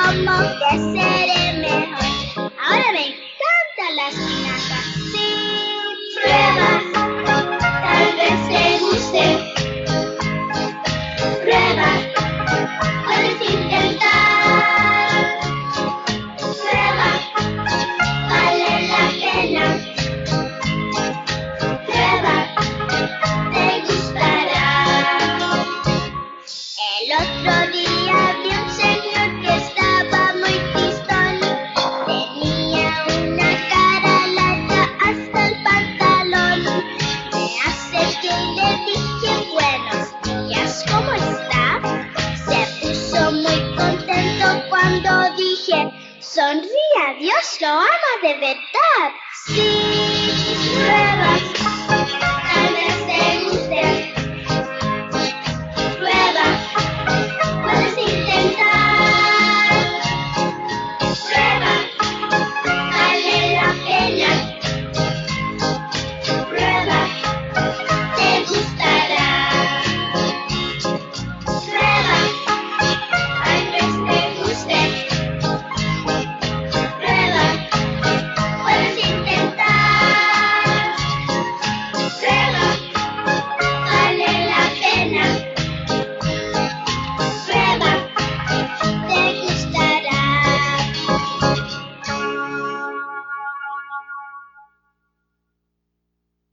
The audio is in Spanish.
como que seré mejor. Ahora me encantan las espinacas. Sí, prueba, tal vez te guste. Prueba, puedes intentar. Prueba, vale la pena. Prueba, te gustará. El otro día vi un señor que estaba muy tristón. Tenía una cara larga hasta el pantalón. Me acerqué y le dije buenos días, ¿cómo está? Se puso muy contento cuando dije sonría, Dios lo ama de verdad. Sí.